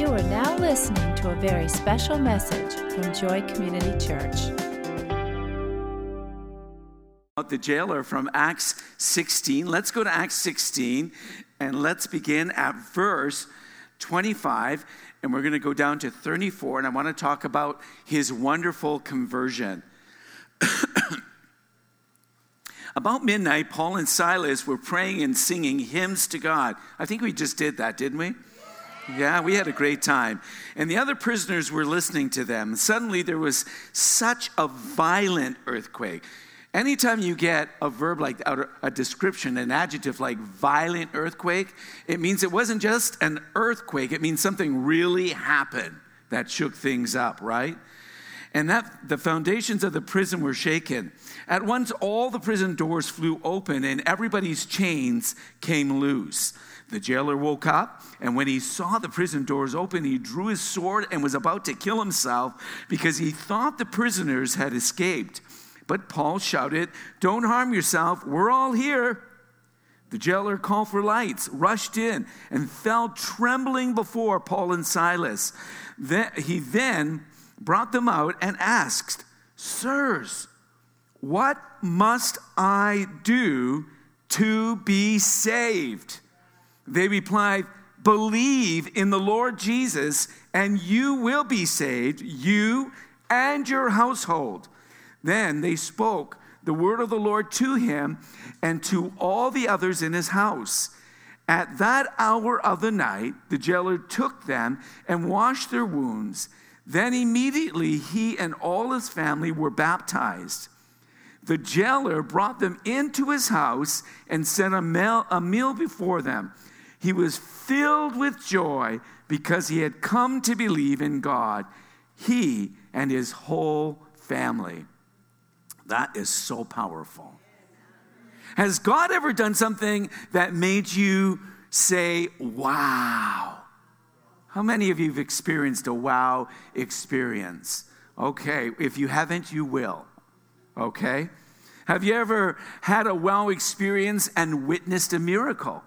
are now listening to a very special message from Joy Community Church. The jailer from Acts 16. Let's go to Acts 16 and let's begin at verse 25, and we're going to go down to 34, and I want to talk about his wonderful conversion. About midnight, Paul and Silas were praying and singing hymns to God. I think we just did that, didn't we? Yeah, we had a great time. And the other prisoners were listening to them. Suddenly there was such a violent earthquake. Anytime you get a verb like a description, an adjective like violent earthquake, it means it wasn't just an earthquake. It means something really happened that shook things up, right? And that the foundations of the prison were shaken. At once, all the prison doors flew open and everybody's chains came loose. The jailer woke up, and when he saw the prison doors open, he drew his sword and was about to kill himself because he thought the prisoners had escaped. But Paul shouted, "Don't harm yourself, we're all here." The jailer called for lights, rushed in, and fell trembling before Paul and Silas. He then brought them out and asked, "Sirs, what must I do to be saved?" They replied, "Believe in the Lord Jesus, and you will be saved, you and your household." Then they spoke the word of the Lord to him and to all the others in his house. At that hour of the night, the jailer took them and washed their wounds. Then immediately he and all his family were baptized. The jailer brought them into his house and set a meal before them. He was filled with joy because he had come to believe in God, he and his whole family. That is so powerful. Has God ever done something that made you say, wow? How many of you have experienced a wow experience? Okay, if you haven't, you will. Okay? Have you ever had a wow experience and witnessed a miracle?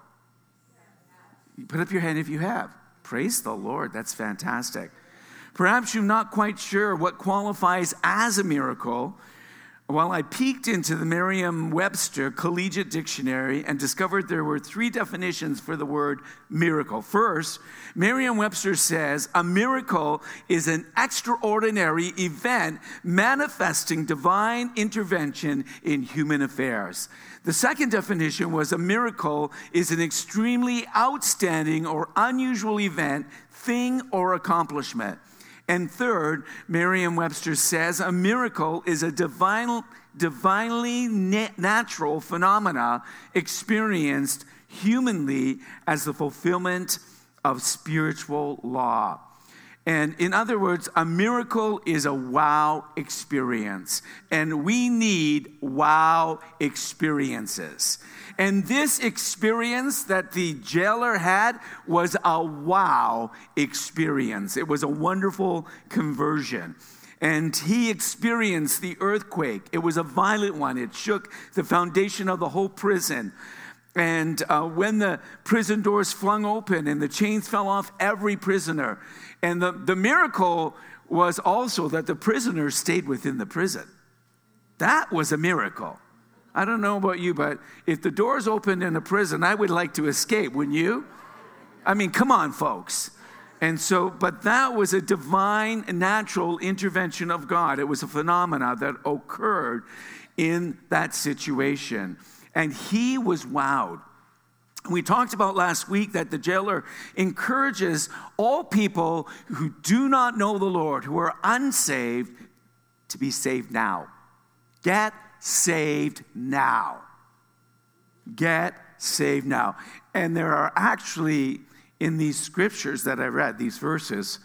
Put up your hand if you have. Praise the Lord, that's fantastic. Perhaps you're not quite sure what qualifies as a miracle. Well, I peeked into the Merriam-Webster Collegiate Dictionary and discovered there were 3 definitions for the word miracle. First, Merriam-Webster says a miracle is an extraordinary event manifesting divine intervention in human affairs. The second definition was a miracle is an extremely outstanding or unusual event, thing, or accomplishment. And third, Merriam-Webster says a miracle is a divinely natural phenomena experienced humanly as the fulfillment of spiritual law. And in other words, a miracle is a wow experience. And we need wow experiences. And this experience that the jailer had was a wow experience. It was a wonderful conversion. And he experienced the earthquake. It was a violent one. It shook the foundation of the whole prison. And when the prison doors flung open and the chains fell off every prisoner. And the miracle was also that the prisoners stayed within the prison. That was a miracle. I don't know about you, but if the doors opened in a prison, I would like to escape, wouldn't you? I mean, come on, folks. And so, but that was a divine, natural intervention of God. It was a phenomena that occurred in that situation. And he was wowed. We talked about last week that the jailer encourages all people who do not know the Lord, who are unsaved, to be saved now. Get saved now. Get saved now. And there are actually, in these scriptures that I read, these verses,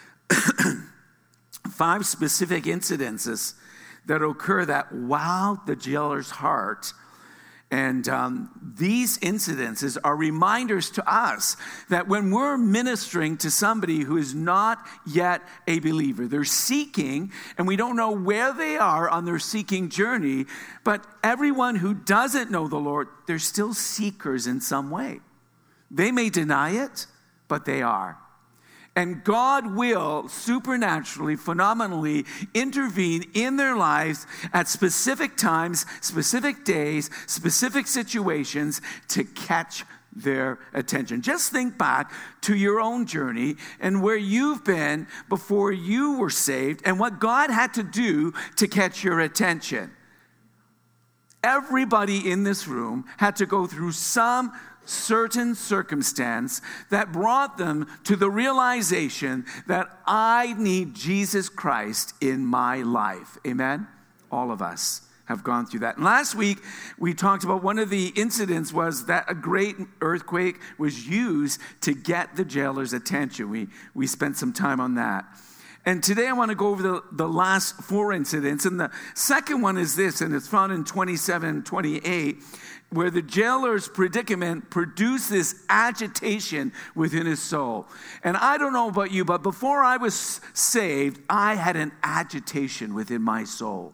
5 specific incidences that occur that wowed the jailer's heart. And these incidences are reminders to us that when we're ministering to somebody who is not yet a believer, they're seeking, and we don't know where they are on their seeking journey, but everyone who doesn't know the Lord, they're still seekers in some way. They may deny it, but they are. And God will supernaturally, phenomenally intervene in their lives at specific times, specific days, specific situations to catch their attention. Just think back to your own journey and where you've been before you were saved and what God had to do to catch your attention. Everybody in this room had to go through some certain circumstance that brought them to the realization that I need Jesus Christ in my life. Amen? All of us have gone through that. And last week, we talked about one of the incidents was that a great earthquake was used to get the jailer's attention. We spent some time on that. And today I want to go over the last 4 incidents. And the second one is this, and it's found in 27-28, where the jailer's predicament produced this agitation within his soul. And I don't know about you, but before I was saved, I had an agitation within my soul.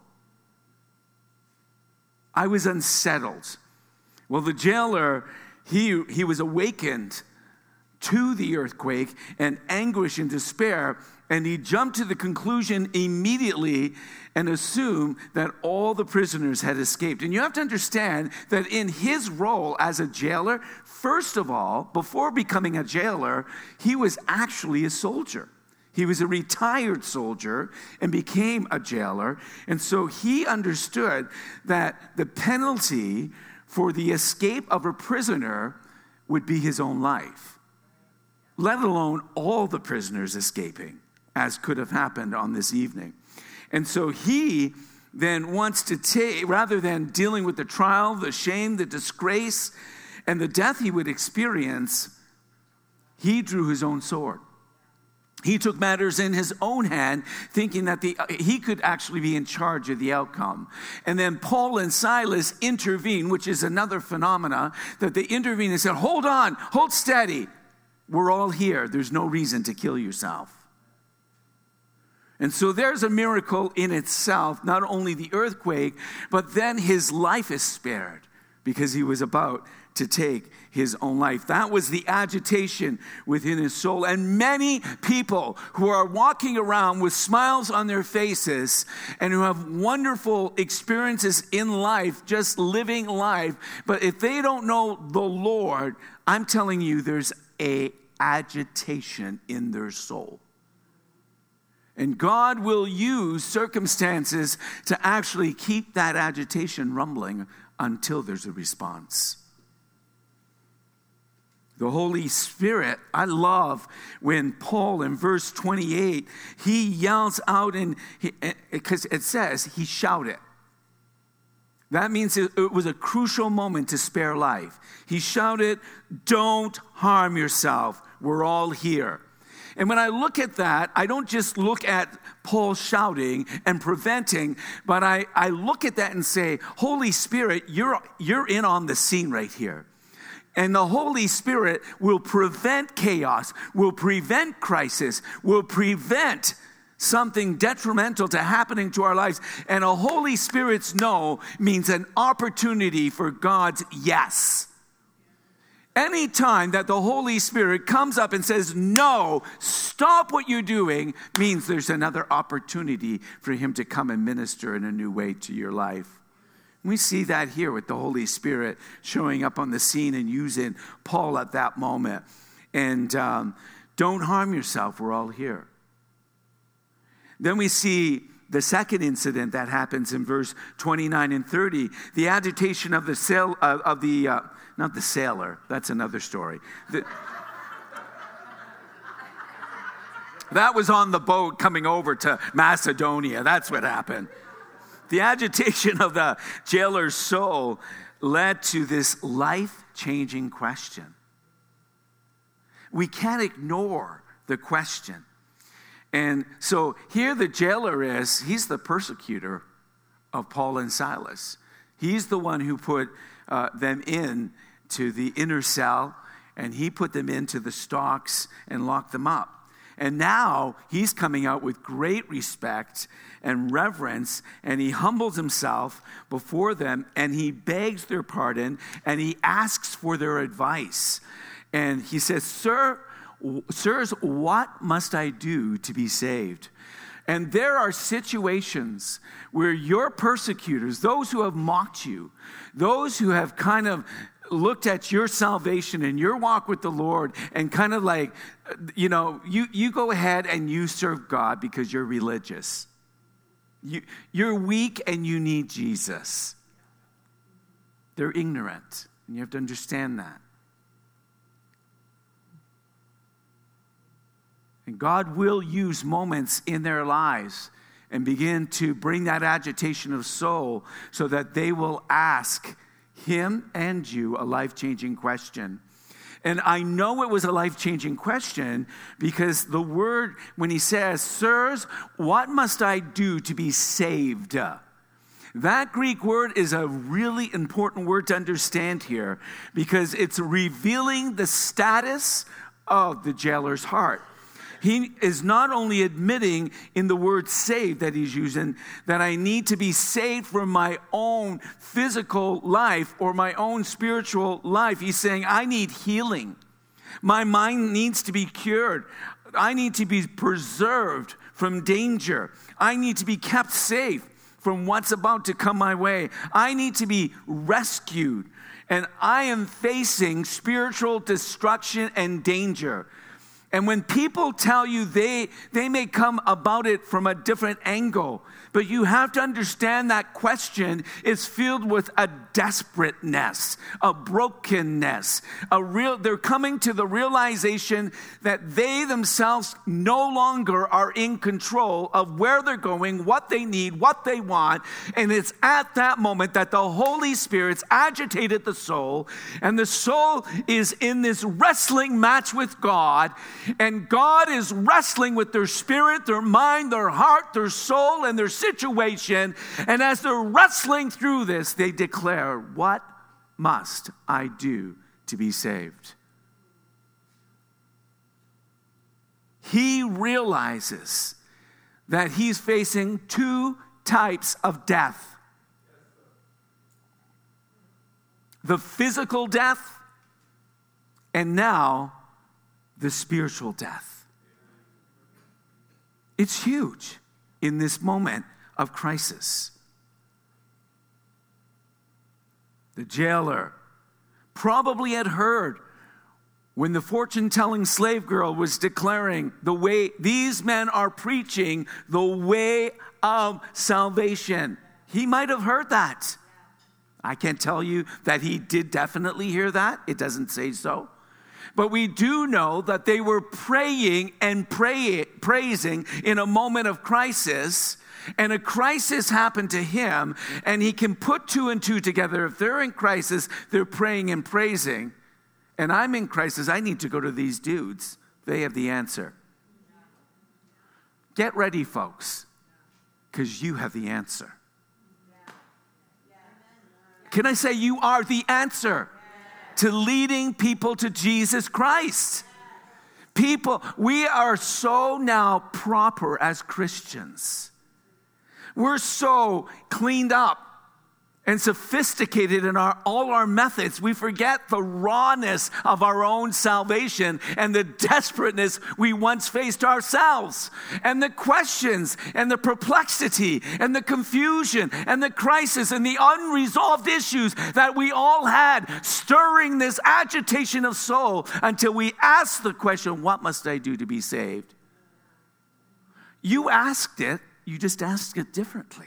I was unsettled. Well, the jailer, he was awakened to the earthquake and anguish and despair, and he jumped to the conclusion immediately and assumed that all the prisoners had escaped. And you have to understand that in his role as a jailer, first of all, before becoming a jailer, he was actually a soldier. He was a retired soldier and became a jailer. And so he understood that the penalty for the escape of a prisoner would be his own life, let alone all the prisoners escaping, as could have happened on this evening. And so he then wants to take, rather than dealing with the trial, the shame, the disgrace, and the death he would experience, he drew his own sword. He took matters in his own hand, thinking that he could actually be in charge of the outcome. And then Paul and Silas intervene, which is another phenomena, that they intervene and said, hold on, hold steady. We're all here. There's no reason to kill yourself. And so there's a miracle in itself, not only the earthquake, but then his life is spared because he was about to take his own life. That was the agitation within his soul. And many people who are walking around with smiles on their faces and who have wonderful experiences in life, just living life, but if they don't know the Lord, I'm telling you, there's an agitation in their soul. And God will use circumstances to actually keep that agitation rumbling until there's a response. The Holy Spirit, I love when Paul in verse 28, he yells out, because it says he shouted. That means it was a crucial moment to spare life. He shouted, don't harm yourself. We're all here. And when I look at that, I don't just look at Paul shouting and preventing, but I look at that and say, Holy Spirit, you're in on the scene right here. And the Holy Spirit will prevent chaos, will prevent crisis, will prevent something detrimental to happening to our lives. And a Holy Spirit's no means an opportunity for God's yes. Anytime that the Holy Spirit comes up and says, no, stop what you're doing, means there's another opportunity for him to come and minister in a new way to your life. We see that here with the Holy Spirit showing up on the scene and using Paul at that moment. And don't harm yourself, we're all here. Then we see the second incident that happens in verse 29 and 30, the agitation of the not the sailor, that's another story. That was on the boat coming over to Macedonia. That's what happened. The agitation of the jailer's soul led to this life-changing question. We can't ignore the question. And so here the jailer is, he's the persecutor of Paul and Silas. He's the one who put them in to the inner cell, and he put them into the stocks and locked them up. And now he's coming out with great respect and reverence, and he humbles himself before them, and he begs their pardon, and he asks for their advice. And he says, sir, sirs, what must I do to be saved? And there are situations where your persecutors, those who have mocked you, those who have kind of looked at your salvation and your walk with the Lord and kind of like, you go ahead and you serve God because you're religious. You're weak and you need Jesus. They're ignorant, and you have to understand that. And God will use moments in their lives and begin to bring that agitation of soul so that they will ask him and you a life-changing question. And I know it was a life-changing question because the word, when he says, sirs, what must I do to be saved? That Greek word is a really important word to understand here because it's revealing the status of the jailer's heart. He is not only admitting in the word saved that he's using that I need to be saved from my own physical life or my own spiritual life. He's saying I need healing. My mind needs to be cured. I need to be preserved from danger. I need to be kept safe from what's about to come my way. I need to be rescued. And I am facing spiritual destruction and danger. And when people tell you they may come about it from a different angle, but you have to understand that question is filled with a desperateness, a brokenness, they're coming to the realization that they themselves no longer are in control of where they're going, what they need, what they want. And it's at that moment that the Holy Spirit's agitated the soul, and the soul is in this wrestling match with God. And God is wrestling with their spirit, their mind, their heart, their soul, and their situation. And as they're wrestling through this, they declare, what must I do to be saved? He realizes that he's facing two types of death. The physical death, and now the spiritual death. It's huge in this moment of crisis. The jailer probably had heard when the fortune-telling slave girl was declaring the way these men are preaching, the way of salvation. He might have heard that. I can't tell you that he did definitely hear that. It doesn't say so. But we do know that they were praying and praising in a moment of crisis. And a crisis happened to him. And he can put two and two together. If they're in crisis, they're praying and praising. And I'm in crisis. I need to go to these dudes. They have the answer. Get ready, folks. Because you have the answer. Can I say you are the answer to leading people to Jesus Christ? People, we are so now proper as Christians. We're so cleaned up and sophisticated in all our methods. We forget the rawness of our own salvation and the desperateness we once faced ourselves, and the questions and the perplexity and the confusion and the crisis and the unresolved issues that we all had, stirring this agitation of soul until we asked the question, what must I do to be saved? You asked it, you just asked it differently.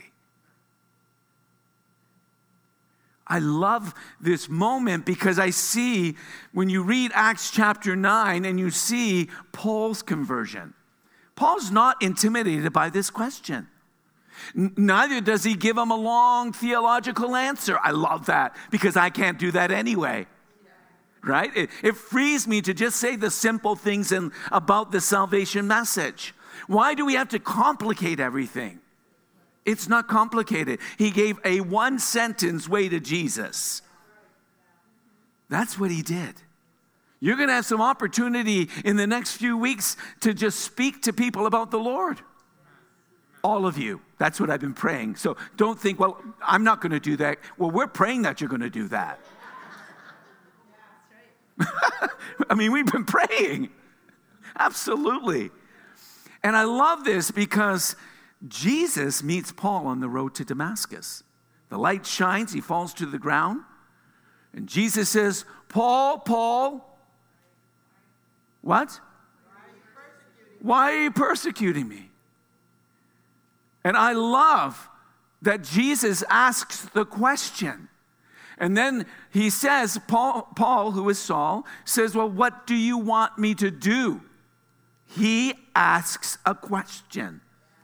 I love this moment because I see when you read Acts chapter 9 and you see Paul's conversion. Paul's not intimidated by this question. Neither does he give him a long theological answer. I love that because I can't do that anyway. Right? It frees me to just say the simple things about the salvation message. Why do we have to complicate everything? It's not complicated. He gave a one-sentence way to Jesus. That's what he did. You're going to have some opportunity in the next few weeks to just speak to people about the Lord. All of you. That's what I've been praying. So don't think, well, I'm not going to do that. Well, we're praying that you're going to do that. I mean, we've been praying. Absolutely. And I love this because Jesus meets Paul on the road to Damascus. The light shines, he falls to the ground. And Jesus says, Paul, Paul, what? Why are you persecuting me? And I love that Jesus asks the question. And then he says, Paul, who is Saul, says, well, what do you want me to do? He asks a question.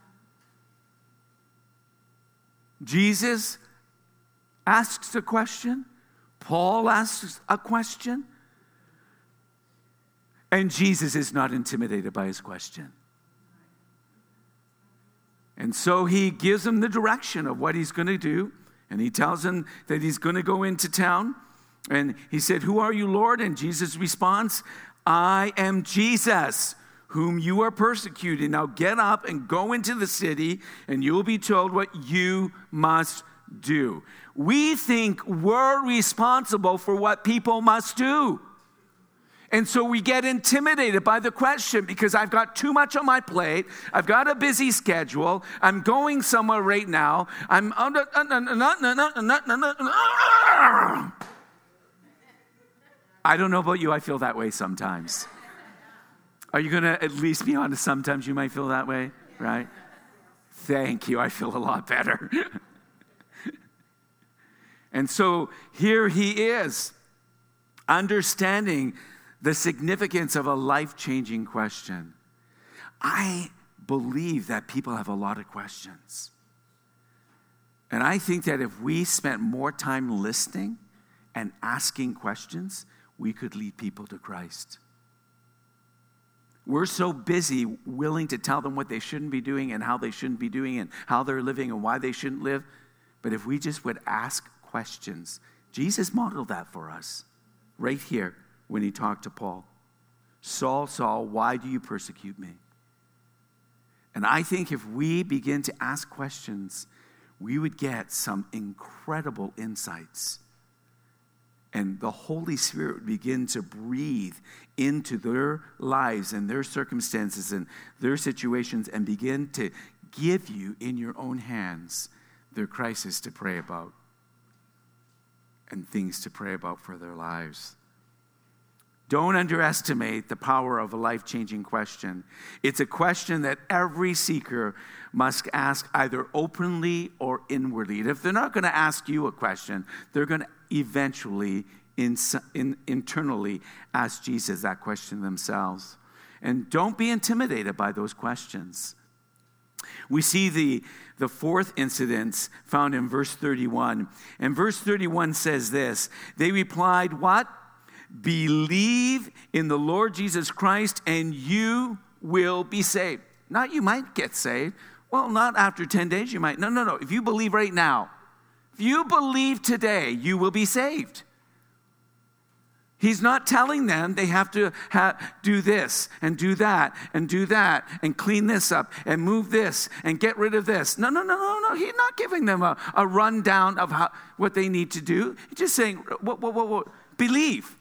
Jesus asks a question. Paul asks a question. And Jesus is not intimidated by his question. And so he gives him the direction of what he's going to do. And he tells him that he's going to go into town. And he said, who are you, Lord? And Jesus responds, I am Jesus, whom you are persecuting. Now get up and go into the city, and you will be told what you must do. We think we're responsible for what people must do. And so we get intimidated by the question because I've got too much on my plate. I've got a busy schedule. I'm going somewhere right now. I don't know about you. I feel that way sometimes. Are you going to at least be honest? Sometimes you might feel that way, right? Thank you. I feel a lot better. And so here he is, understanding the significance of a life-changing question. I believe that people have a lot of questions. And I think that if we spent more time listening and asking questions, we could lead people to Christ. We're so busy willing to tell them what they shouldn't be doing and how they shouldn't be doing and how they're living and why they shouldn't live. But if we just would ask questions, Jesus modeled that for us right here. When he talked to Paul, Saul, Saul, why do you persecute me? And I think if we begin to ask questions, we would get some incredible insights. And the Holy Spirit would begin to breathe into their lives and their circumstances and their situations and begin to give you in your own hands their crisis to pray about and things to pray about for their lives. Don't underestimate the power of a life-changing question. It's a question that every seeker must ask either openly or inwardly. And if they're not going to ask you a question, they're going to eventually internally ask Jesus that question themselves. And don't be intimidated by those questions. We see the fourth incident found in verse 31. And verse 31 says this, they replied, what? Believe in the Lord Jesus Christ and you will be saved. Not you might get saved. Well, not after 10 days you might. No. If you believe right now, if you believe today, you will be saved. He's not telling them they have to do this and do that and do that and clean this up and move this and get rid of this. No. He's not giving them a rundown of what they need to do. He's just saying, what? Believe.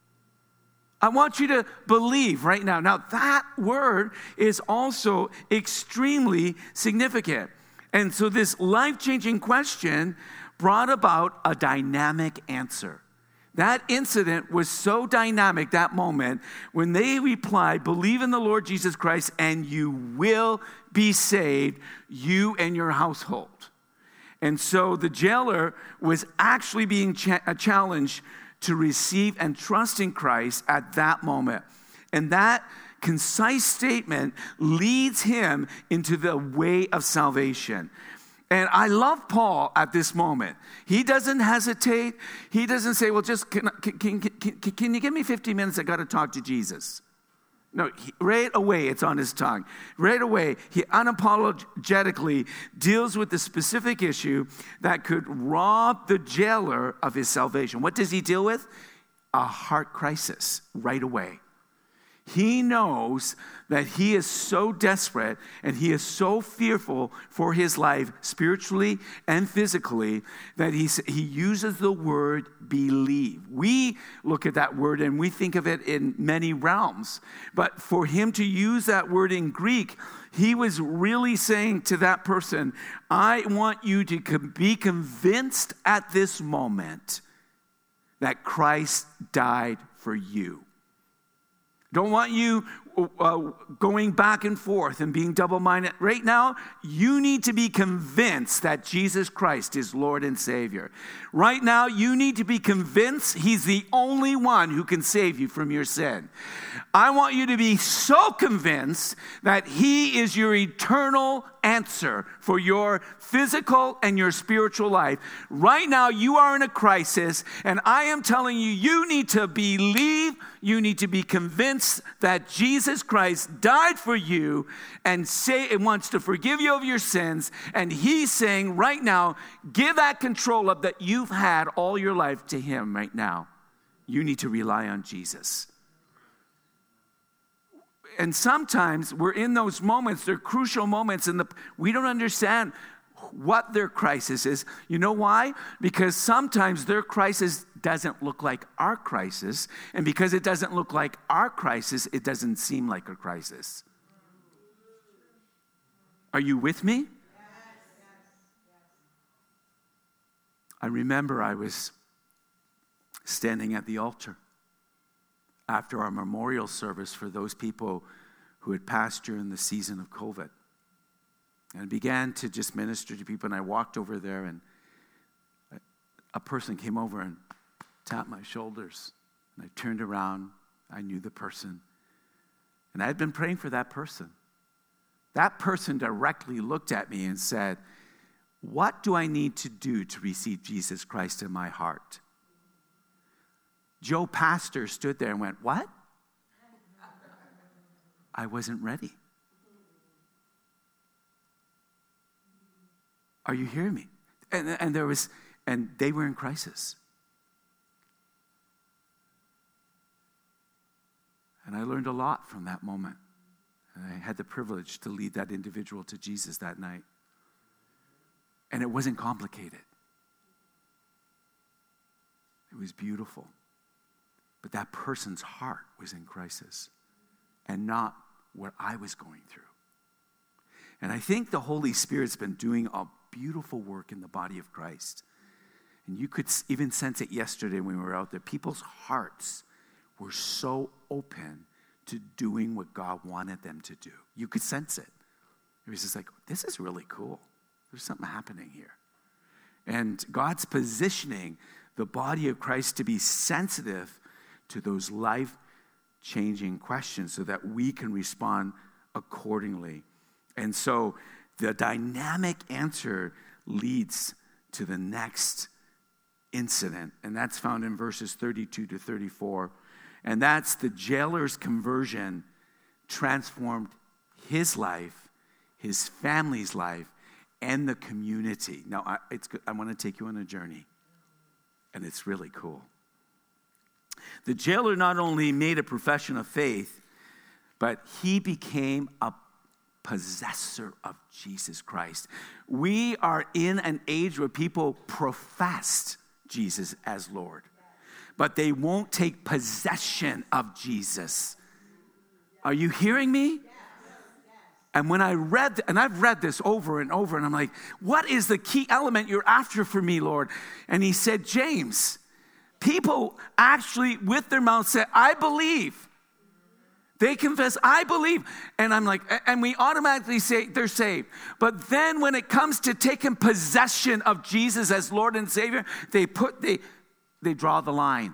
I want you to believe right now. Now, that word is also extremely significant. And so this life-changing question brought about a dynamic answer. That incident was so dynamic, that moment, when they replied, believe in the Lord Jesus Christ and you will be saved, you and your household. And so the jailer was actually being challenged to receive and trust in Christ at that moment. And that concise statement leads him into the way of salvation. And I love Paul at this moment. He doesn't hesitate. He doesn't say, well, just can you give me 15 minutes? I got to talk to Jesus. No, right away it's on his tongue. Right away, he unapologetically deals with the specific issue that could rob the jailer of his salvation. What does he deal with? A heart crisis right away. He knows that he is so desperate and he is so fearful for his life spiritually and physically that he uses the word believe. We look at that word and we think of it in many realms. But for him to use that word in Greek, he was really saying to that person, I want you to be convinced at this moment that Christ died for you. Don't want you going back and forth and being double-minded. Right now, you need to be convinced that Jesus Christ is Lord and Savior. Right now, you need to be convinced he's the only one who can save you from your sin. I want you to be so convinced that he is your eternal answer for your physical and your spiritual life. Right now, you are in a crisis, and I am telling you, you need to believe, you need to be convinced that Jesus Christ died for you and wants to forgive you of your sins. And he's saying right now, give that control up that you've had all your life to him right now. You need to rely on Jesus. And sometimes we're in those moments, they're crucial moments, and we don't understand what their crisis is. You know why? Because sometimes their crisis doesn't look like our crisis. And because it doesn't look like our crisis, it doesn't seem like a crisis. Are you with me? I remember I was standing at the altar after our memorial service for those people who had passed during the season of COVID. And I began to just minister to people, and I walked over there, and a person came over and tapped my shoulders. And I turned around. I knew the person. And I had been praying for that person. That person directly looked at me and said, what do I need to do to receive Jesus Christ in my heart? Joe Pastor stood there and went, what? I wasn't ready. Are you hearing me? And they were in crisis. And I learned a lot from that moment. And I had the privilege to lead that individual to Jesus that night. And it wasn't complicated. It was beautiful. But that person's heart was in crisis and not what I was going through. And I think the Holy Spirit's been doing a beautiful work in the body of Christ. And you could even sense it yesterday when we were out there. People's hearts were so open to doing what God wanted them to do. You could sense it. It was just like, this is really cool. There's something happening here. And God's positioning the body of Christ to be sensitive to those life-changing questions so that we can respond accordingly. And so the dynamic answer leads to the next incident, and that's found in verses 32 to 34. And that's the jailer's conversion transformed his life, his family's life, and the community. Now, I want to take you on a journey, and it's really cool. The jailer not only made a profession of faith, but he became a possessor of Jesus Christ. We are in an age where people profess Jesus as Lord, but they won't take possession of Jesus. Are you hearing me? And when I've read this over and over, and I'm like, what is the key element you're after for me, Lord? And he said, James, people actually with their mouth say, I believe. They confess, I believe. And I'm like, and we automatically say they're saved. But then when it comes to taking possession of Jesus as Lord and Savior, they draw the line.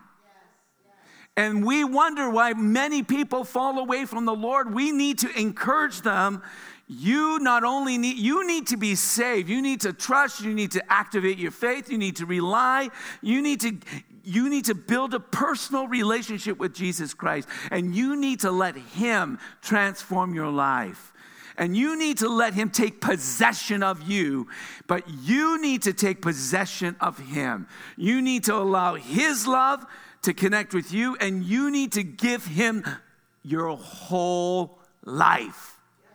And we wonder why many people fall away from the Lord. We need to encourage them. You need to be saved. You need to trust. You need to activate your faith. You need to rely. You need to build a personal relationship with Jesus Christ. And you need to let him transform your life. And you need to let him take possession of you. But you need to take possession of him. You need to allow his love to connect with you. And you need to give him your whole life.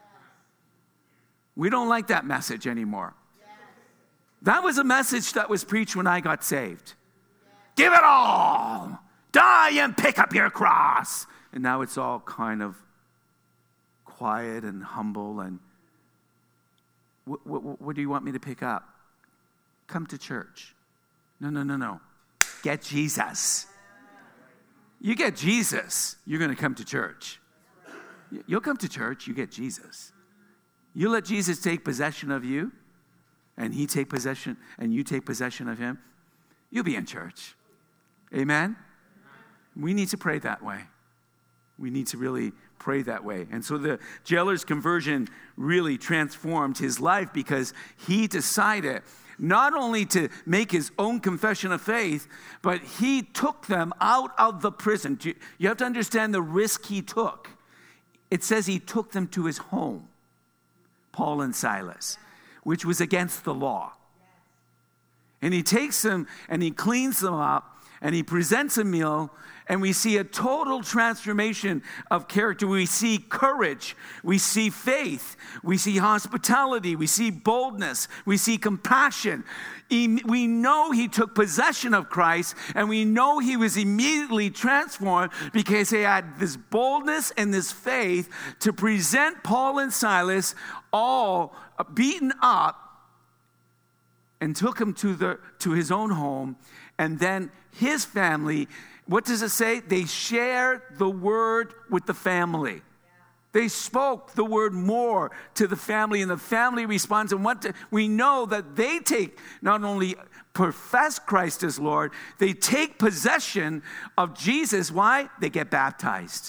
We don't like that message anymore. That was a message that was preached when I got saved. Give it all. Die and pick up your cross. And now it's all kind of quiet and humble. And what do you want me to pick up? Come to church. No. Get Jesus. You get Jesus, you're going to come to church. You'll come to church, you get Jesus. You let Jesus take possession of you, and he take possession, and you take possession of him, you'll be in church. Amen? We need to pray that way. We need to really pray that way. And so the jailer's conversion really transformed his life because he decided not only to make his own confession of faith, but he took them out of the prison. You have to understand the risk he took. It says he took them to his home, Paul and Silas, which was against the law. And he takes them and he cleans them up and he presents a meal, and we see a total transformation of character. We see courage, we see faith, we see hospitality, we see boldness, we see compassion. We know he took possession of Christ, and we know he was immediately transformed because he had this boldness and this faith to present Paul and Silas all beaten up, and took him to his own home. And then his family, what does it say? They shared the word with the family. They spoke the word more to the family, and the family responds. And we know that they not only profess Christ as Lord, they take possession of Jesus. Why? They get baptized.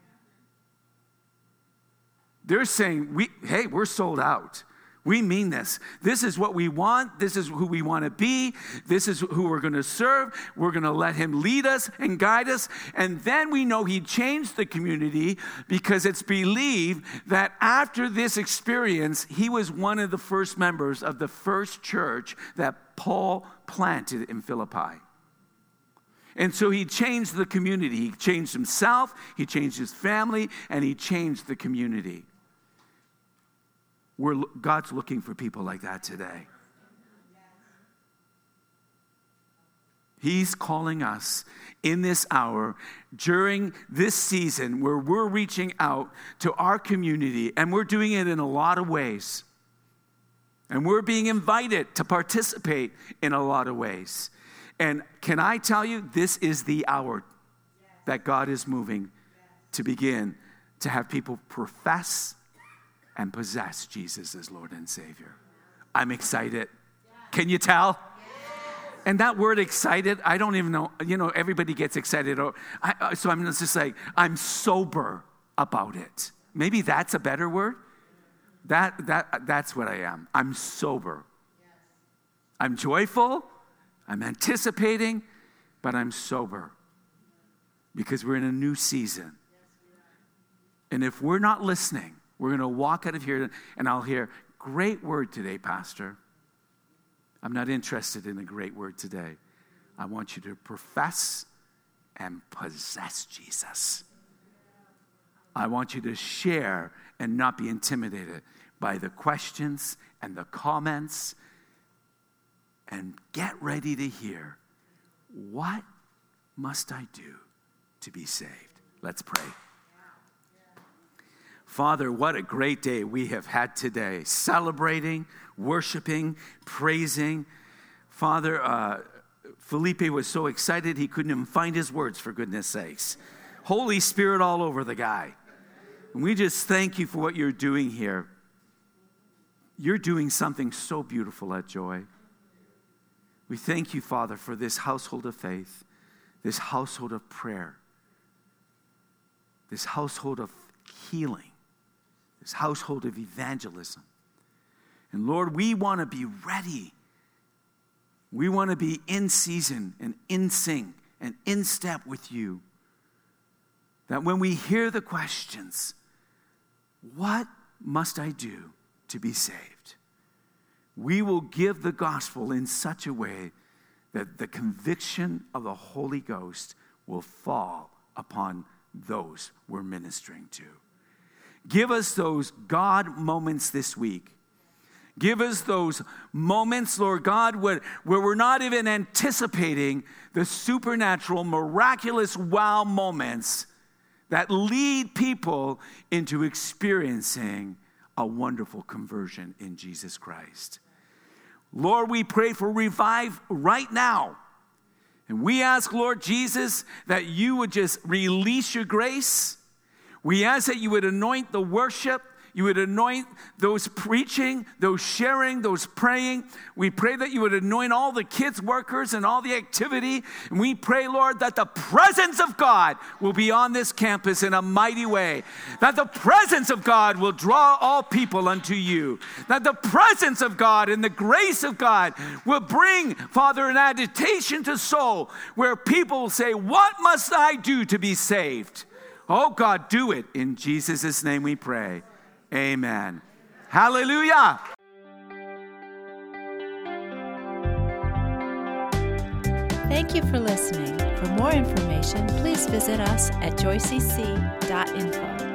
They're saying, we're sold out. We mean this. This is what we want. This is who we want to be. This is who we're going to serve. We're going to let him lead us and guide us. And then we know he changed the community because it's believed that after this experience, he was one of the first members of the first church that Paul planted in Philippi. And so he changed the community. He changed himself, he changed his family, and he changed the community. God's looking for people like that today. He's calling us in this hour, during this season where we're reaching out to our community, and we're doing it in a lot of ways. And we're being invited to participate in a lot of ways. And can I tell you, this is the hour that God is moving to begin to have people profess and possess Jesus as Lord and Savior. I'm excited. Can you tell? And that word excited, I don't even know, everybody gets excited. So I'm just like, I'm sober about it. Maybe that's a better word. That's what I am. I'm sober. I'm joyful. I'm anticipating, but I'm sober. Because we're in a new season. And if we're not listening, we're going to walk out of here and I'll hear, great word today, Pastor. I'm not interested in a great word today. I want you to profess and possess Jesus. I want you to share and not be intimidated by the questions and the comments. And get ready to hear, what must I do to be saved? Let's pray. Father, what a great day we have had today, celebrating, worshiping, praising. Father, Felipe was so excited he couldn't even find his words, for goodness sakes. Holy Spirit all over the guy. And we just thank you for what you're doing here. You're doing something so beautiful at Joy. We thank you, Father, for this household of faith, this household of prayer, this household of healing, this household of evangelism. And Lord, we want to be ready. We want to be in season and in sync and in step with you. That when we hear the questions, what must I do to be saved? We will give the gospel in such a way that the conviction of the Holy Ghost will fall upon those we're ministering to. Give us those God moments this week. Give us those moments, Lord God, where we're not even anticipating the supernatural, miraculous wow moments that lead people into experiencing a wonderful conversion in Jesus Christ. Lord, we pray for revive right now. And we ask, Lord Jesus, that you would just release your grace. We ask that you would anoint the worship. You would anoint those preaching, those sharing, those praying. We pray that you would anoint all the kids workers and all the activity. And we pray, Lord, that the presence of God will be on this campus in a mighty way. That the presence of God will draw all people unto you. That the presence of God and the grace of God will bring, Father, an agitation to soul where people will say, what must I do to be saved? Oh, God, do it. In Jesus' name we pray. Amen. Hallelujah. Thank you for listening. For more information, please visit us at joycc.info.